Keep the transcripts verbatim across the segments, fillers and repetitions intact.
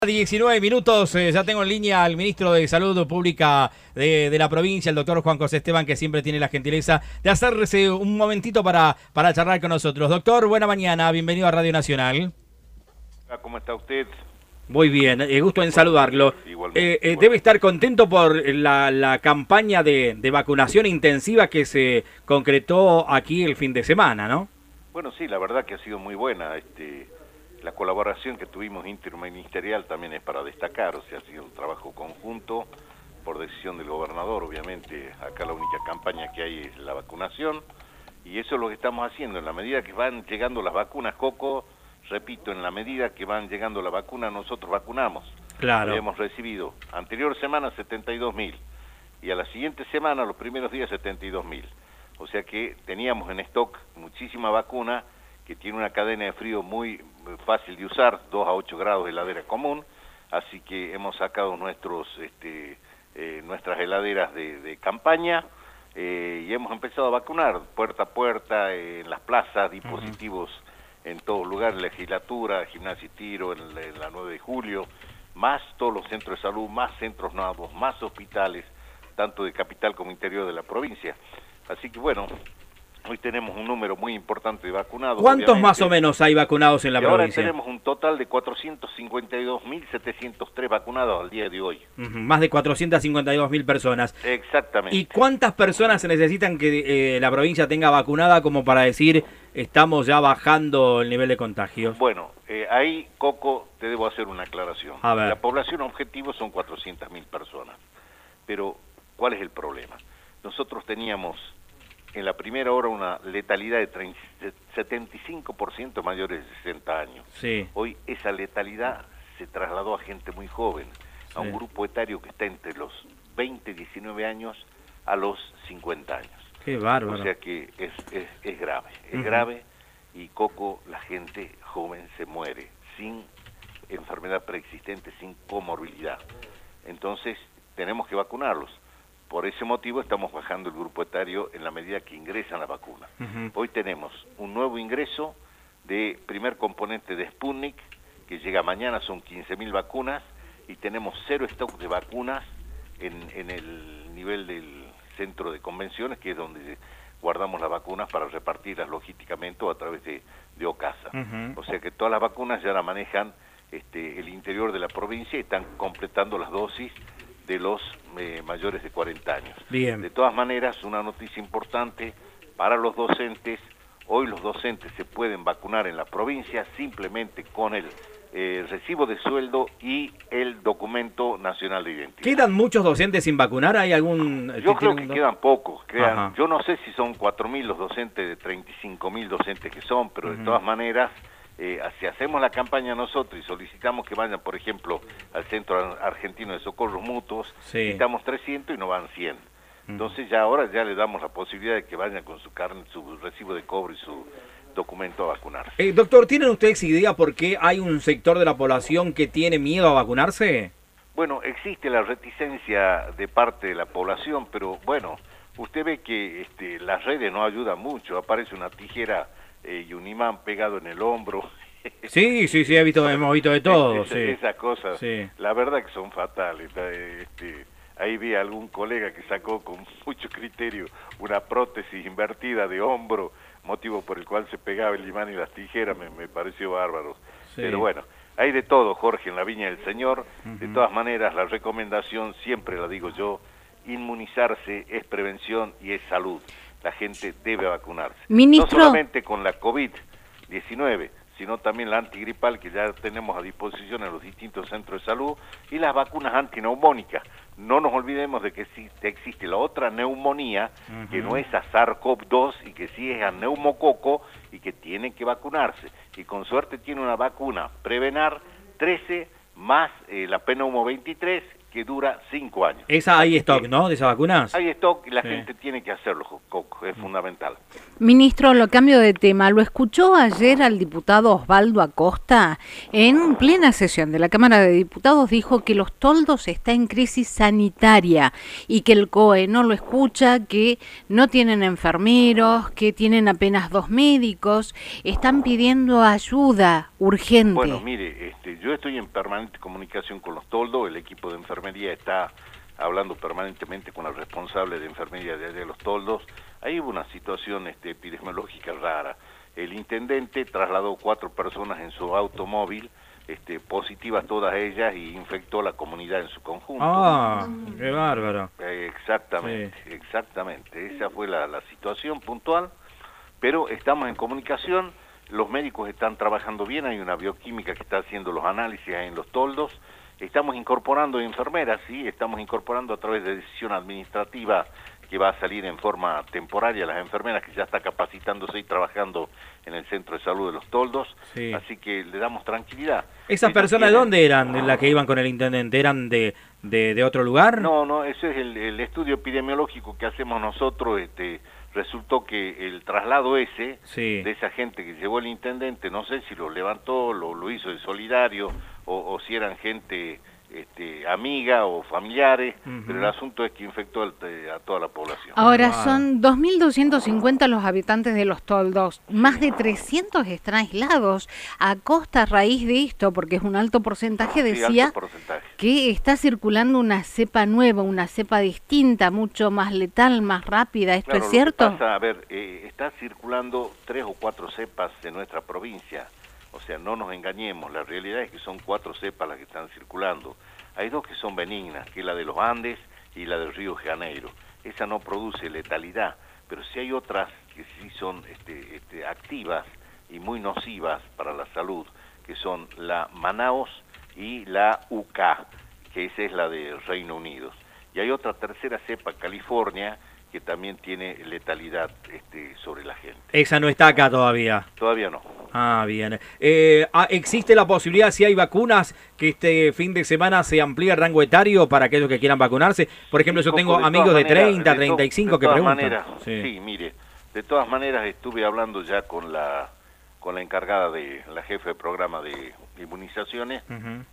diecinueve minutos, eh, ya tengo en línea al ministro de Salud Pública de, de la provincia, el doctor Juan José Esteban, que siempre tiene la gentileza de hacerse un momentito para, para charlar con nosotros. Doctor, buena mañana, bienvenido a Radio Nacional. ¿Cómo está usted? Muy bien, eh, gusto en saludarlo. Igualmente, Eh, eh, igualmente. debe estar contento por la, la campaña de, de vacunación intensiva que se concretó aquí el fin de semana, ¿no? Bueno, sí, la verdad que ha sido muy buena. Este, la colaboración que tuvimos interministerial también es para destacar, o sea, ha sido un trabajo conjunto por decisión del gobernador, obviamente. Acá la única campaña que hay es la vacunación, y eso es lo que estamos haciendo. En la medida que van llegando las vacunas, Coco, repito, en la medida que van llegando la vacuna, nosotros vacunamos. Claro. Hemos recibido, anterior semana, setenta y dos mil, y a la siguiente semana, los primeros días, setenta y dos mil. O sea que teníamos en stock muchísima vacuna, que tiene una cadena de frío muy fácil de usar, dos a ocho grados de heladera común, así que hemos sacado nuestros, este, eh, nuestras heladeras de, de campaña eh, y hemos empezado a vacunar puerta a puerta, eh, en las plazas, dispositivos uh-huh. en todos lugares, legislatura, gimnasia y tiro, en la, en la nueve de julio, más todos los centros de salud, más centros nuevos, más hospitales, tanto de capital como interior de la provincia. Así que bueno, hoy tenemos un número muy importante de vacunados. ¿Cuántos obviamente. más o menos hay vacunados en la y ahora provincia? Tenemos un total de cuatrocientos cincuenta y dos mil setecientos tres vacunados al día de hoy. Uh-huh, más de cuatrocientas cincuenta y dos mil personas. Exactamente. ¿Y cuántas personas se necesitan que eh, la provincia tenga vacunada como para decir estamos ya bajando el nivel de contagios? Bueno, eh, ahí, Coco, te debo hacer una aclaración. A ver. La población objetivo son cuatrocientas mil personas. Pero, ¿cuál es el problema? Nosotros teníamos en la primera hora una letalidad de setenta y cinco por ciento mayores de sesenta años. Sí. Hoy esa letalidad se trasladó a gente muy joven, sí. a un grupo etario que está entre los veinte, diecinueve años a los cincuenta años. Qué bárbaro. O sea que es, es, es grave, es Uh-huh. grave, y Coco, la gente joven se muere sin enfermedad preexistente, sin comorbilidad. Entonces tenemos que vacunarlos. Por ese motivo estamos bajando el grupo etario en la medida que ingresan las vacunas. Uh-huh. Hoy tenemos un nuevo ingreso de primer componente de Sputnik, que llega mañana, son quince mil vacunas, y tenemos cero stock de vacunas en, en el nivel del centro de convenciones, que es donde guardamos las vacunas para repartirlas logísticamente o a través de, de OCASA. Uh-huh. O sea que todas las vacunas ya las manejan este, el interior de la provincia y están completando las dosis de los eh, mayores de cuarenta años. Bien. De todas maneras, una noticia importante para los docentes: hoy los docentes se pueden vacunar en la provincia simplemente con el eh, recibo de sueldo y el documento nacional de identidad. ¿Quedan muchos docentes sin vacunar? ¿Hay algún...? Yo creo que quedan pocos. Quedan, yo no sé si son cuatro mil los docentes de treinta y cinco mil docentes que son, pero uh-huh. de todas maneras, Eh, si hacemos la campaña nosotros y solicitamos que vayan, por ejemplo, al Centro Argentino de Socorros Mutuos, sí. necesitamos trescientos y no van cien. Entonces ya ahora ya le damos la posibilidad de que vayan con su carne, su recibo de cobro y su documento a vacunarse. Eh, doctor, ¿tienen ustedes idea por qué hay un sector de la población que tiene miedo a vacunarse? Bueno, existe la reticencia de parte de la población, pero bueno, usted ve que este, las redes no ayudan mucho. Aparece una tijera Eh, y un imán pegado en el hombro. Sí, sí, sí, he visto, hemos visto de todo. Es, es, sí. Esas cosas, sí. La verdad que son fatales. Este, ahí vi a algún colega que sacó con mucho criterio una prótesis invertida de hombro, motivo por el cual se pegaba el imán y las tijeras, me, me pareció bárbaro. Sí. Pero bueno, hay de todo, Jorge, en la viña del Señor. Uh-huh. De todas maneras, la recomendación, siempre la digo yo, inmunizarse es prevención y es salud. La gente debe vacunarse. Ministro... No solamente con la COVID diecinueve, sino también la antigripal, que ya tenemos a disposición en los distintos centros de salud, y las vacunas antineumónicas. No nos olvidemos de que existe, existe la otra neumonía, uh-huh. que no es a SARS-CoV dos y que sí es a neumococo y que tienen que vacunarse. Y con suerte tiene una vacuna Prevenar trece más eh, la Pneumo veintitrés que dura cinco años. Esa hay stock, ¿no? De esas vacunas. Hay stock y la Sí. gente tiene que hacerlo, Coco, es fundamental. Ministro, lo cambio de tema. ¿Lo escuchó ayer al diputado Osvaldo Acosta? En plena sesión de la Cámara de Diputados dijo que Los Toldos está en crisis sanitaria y que el C O E no lo escucha, que no tienen enfermeros, que tienen apenas dos médicos. Están pidiendo ayuda urgente. Bueno, mire, este, yo estoy en permanente comunicación con Los Toldos, el equipo de enfermería está hablando permanentemente con el responsable de enfermería de, de Los Toldos. Ahí hubo una situación este, epidemiológica rara. El intendente trasladó cuatro personas en su automóvil, este, positivas todas ellas, y infectó la comunidad en su conjunto. Ah, qué bárbaro. Eh, exactamente, Sí. exactamente. Esa fue la, la situación puntual, pero estamos en comunicación, los médicos están trabajando bien, hay una bioquímica que está haciendo los análisis en Los Toldos, estamos incorporando enfermeras, sí, estamos incorporando a través de decisión administrativa que va a salir en forma temporaria las enfermeras que ya está capacitándose y trabajando en el Centro de Salud de Los Toldos, Sí. así que le damos tranquilidad. ¿Esas Ellos personas de tienen- dónde eran de las que iban con el intendente? ¿Eran de, de, de otro lugar? No, no, ese es el, el estudio epidemiológico que hacemos nosotros. Este, resultó que el traslado ese, Sí. de esa gente que llevó el intendente, no sé si lo levantó, lo, lo hizo de solidario, o, o si eran gente este, amiga o familiares, Ujú. pero el asunto es que infectó al- a toda la población. Ahora Claro. son dos mil doscientos cincuenta los habitantes de Los Toldos, más de trescientos están aislados. Acosta, a raíz de esto, porque es un alto porcentaje, Sí, decía alto porcentaje. que está circulando una cepa nueva, una cepa distinta, mucho más letal, más rápida. ¿Esto Claro, es lo que cierto? pasa, a ver, eh, está circulando tres o cuatro cepas en nuestra provincia, o sea, no nos engañemos, la realidad es que son cuatro cepas las que están circulando. Hay dos que son benignas, que es la de los Andes y la del Río de Janeiro. Esa no produce letalidad, pero sí hay otras que sí son este, este, activas y muy nocivas para la salud, que son la Manaus y la U K, que esa es la de Reino Unido. Y hay otra tercera cepa, California, que también tiene letalidad este, sobre la gente. Esa no está acá todavía. Todavía no. Ah, bien. Eh, ah, ¿existe la posibilidad, si hay vacunas, que este fin de semana se amplíe el rango etario para aquellos que quieran vacunarse? Por ejemplo, yo Coco, tengo de amigos todas de maneras, treinta, de to- treinta y cinco de que todas preguntan. maneras, Sí. sí, mire, de todas maneras estuve hablando ya con la con la encargada de la jefe de programa de inmunizaciones Ujú.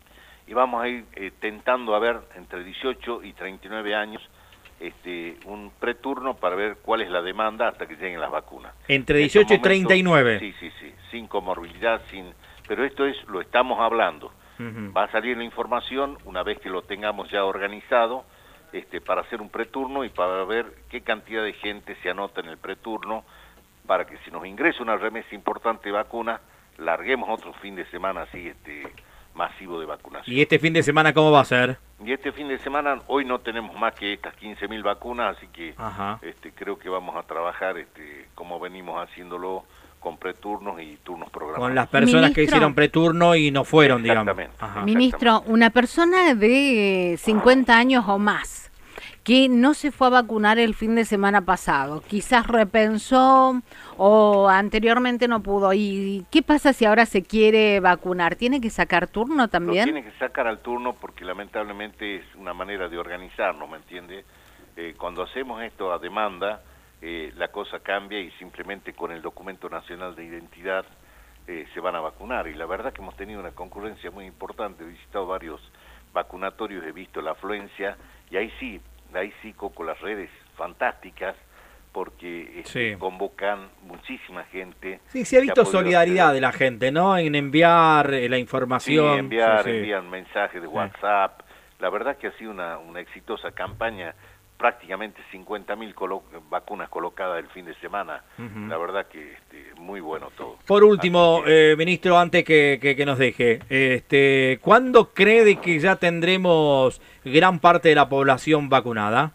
y vamos a ir eh, tentando a ver entre dieciocho y treinta y nueve años este un preturno para ver cuál es la demanda hasta que lleguen las vacunas. Entre En estos dieciocho y momentos- treinta y nueve. Sí, sí, sí, sin comorbilidad, sin, pero esto es lo estamos hablando. Ujú. Va a salir la información una vez que lo tengamos ya organizado, este, para hacer un preturno y para ver qué cantidad de gente se anota en el preturno, para que si nos ingresa una remesa importante de vacunas, larguemos otro fin de semana así este, masivo de vacunación. ¿Y este fin de semana cómo va a ser? Y este fin de semana, hoy no tenemos más que estas quince mil vacunas, así que Ajá. este, creo que vamos a trabajar este, como venimos haciéndolo, con preturnos y turnos programados. Con las personas que Ministro. hicieron preturno y no fueron, digamos. Exactamente. Ajá. Ministro, una persona de cincuenta años o más que no se fue a vacunar el fin de semana pasado, quizás repensó o anteriormente no pudo. ¿Y qué pasa si ahora se quiere vacunar? ¿Tiene que sacar turno Lo también? tiene que sacar al turno porque lamentablemente es una manera de organizarnos, ¿me entiende? Eh, cuando hacemos esto a demanda, eh, la cosa cambia y simplemente con el documento nacional de identidad eh, se van a vacunar. Y la verdad que hemos tenido una concurrencia muy importante, he visitado varios vacunatorios, he visto la afluencia y ahí sí, ahí sí, Coco, las redes fantásticas porque este, Sí. convocan muchísima gente. Sí, se ha que visto podido solidaridad acceder. de la gente, ¿no? En enviar eh, la Sí, información. enviar, Sí, sí. envían mensajes de Sí. WhatsApp. La verdad que ha sido una, una exitosa campaña, prácticamente cincuenta mil colo vacunas colocadas el fin de semana. Ujú. La verdad que este, muy bueno todo. Por último, Así que, eh, ministro, antes que, que, que nos deje, este, ¿cuándo cree de que ya tendremos gran parte de la población vacunada?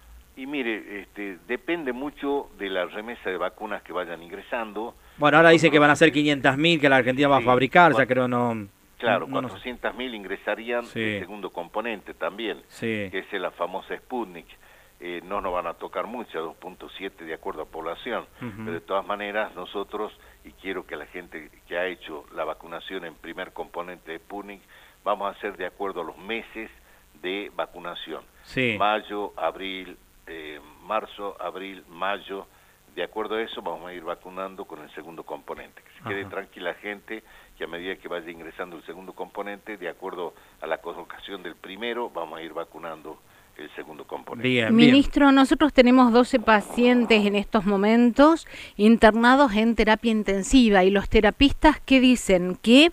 y mire, este, depende mucho de la remesa de vacunas que vayan ingresando. Bueno, ahora dice que van a ser quinientas mil, que la Argentina va a Sí, fabricar, ya bueno, creo no... Claro, no, no sé. cuatrocientas mil ingresarían Sí. el segundo componente también, Sí. que es la famosa Sputnik. Eh, no nos van a tocar mucho, dos punto siete de acuerdo a población, Ujú. pero de todas maneras nosotros, y quiero que la gente que ha hecho la vacunación en primer componente de Sputnik, vamos a hacer de acuerdo a los meses de vacunación. Sí. Mayo, abril, eh, marzo, abril, mayo. De acuerdo a eso vamos a ir vacunando con el segundo componente. Que se quede Ajá. tranquila la gente, que a medida que vaya ingresando el segundo componente, de acuerdo a la colocación del primero, vamos a ir vacunando el segundo componente. Bien, Ministro, nosotros tenemos doce pacientes en estos momentos internados en terapia intensiva y los terapistas que dicen que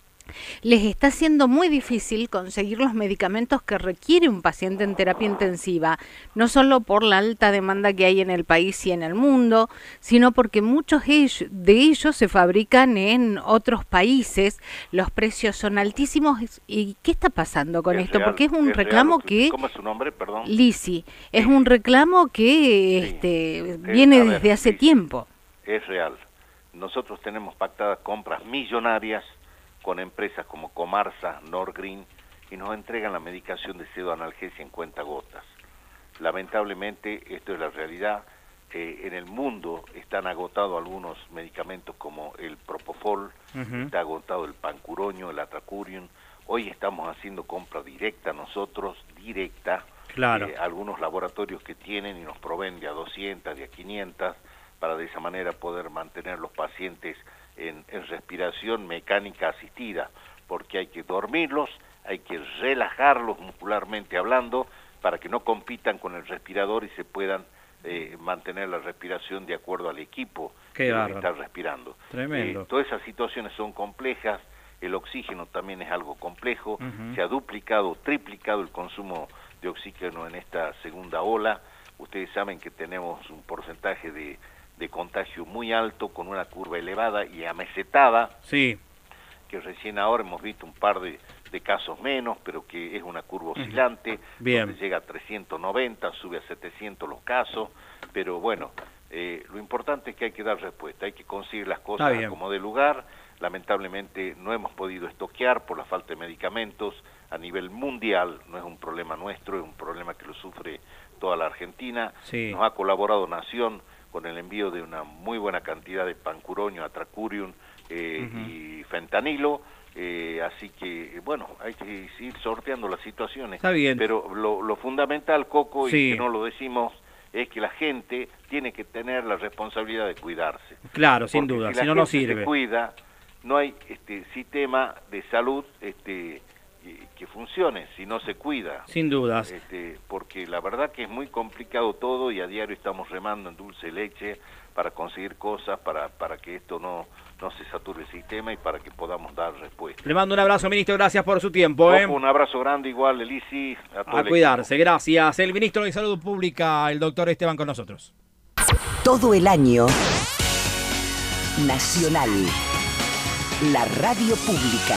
les está siendo muy difícil conseguir los medicamentos que requiere un paciente en terapia intensiva, no solo por la alta demanda que hay en el país y en el mundo, sino porque muchos de ellos se fabrican en otros países, los precios son altísimos. ¿Y qué está pasando con Es esto? real, Porque es un es reclamo real. que... ¿Cómo es su nombre? Perdón. Lisi, es Sí. un reclamo que Sí. este, Eh, viene a ver, desde hace Lisi, tiempo. Es real. Nosotros tenemos pactadas compras millonarias con empresas como Comarsa, Norgreen, y nos entregan la medicación de pseudoanalgesia en cuentagotas. Lamentablemente, esto es la realidad. Eh, en el mundo están agotados algunos medicamentos como el Propofol, Uh-huh. está agotado el Pancuroño, el Atracurium. Hoy estamos haciendo compra directa nosotros, directa. Claro. Eh, algunos laboratorios que tienen y nos proveen de a doscientas, de a quinientas, para de esa manera poder mantener los pacientes en, en respiración mecánica asistida, porque hay que dormirlos, hay que relajarlos muscularmente hablando, para que no compitan con el respirador y se puedan eh, mantener la respiración de acuerdo al equipo Qué que bárbaro. está respirando. Tremendo. Eh, todas esas situaciones son complejas, el oxígeno también es algo complejo, Uh-huh. se ha duplicado, triplicado el consumo de oxígeno en esta segunda ola. Ustedes saben que tenemos un porcentaje de, de contagio muy alto, con una curva elevada y amesetada, Sí. que recién ahora hemos visto un par de, de casos menos, pero que es una curva oscilante, Bien. donde llega a trescientos noventa, sube a setecientos los casos, pero bueno, eh, lo importante es que hay que dar respuesta, hay que conseguir las Está cosas bien. como de lugar. Lamentablemente no hemos podido estoquear por la falta de medicamentos a nivel mundial, no es un problema nuestro, es un problema que lo sufre toda la Argentina. Sí. Nos ha colaborado Nación con el envío de una muy buena cantidad de Pancuroño, Atracurium eh, Ujú. y fentanilo, eh, así que, bueno, hay que ir sorteando las situaciones. Está bien. Pero lo, lo fundamental, Coco, Sí. y que no lo decimos, es que la gente tiene que tener la responsabilidad de cuidarse. Claro, sin Porque duda, si, si la no, no gente sirve. se cuida, no hay este sistema de salud este que, que funcione si no se cuida. Sin dudas. Este, porque la verdad que es muy complicado todo y a diario estamos remando en dulce leche para conseguir cosas, para, para que esto no, no se sature el sistema y para que podamos dar respuesta. Le mando un abrazo, ministro, gracias por su tiempo. ¿eh? Coco, un abrazo grande igual, Elisi, a todo A el cuidarse, gracias. El ministro de Salud Pública, el doctor Esteban, con nosotros. Todo el año, Nacional, la radio pública.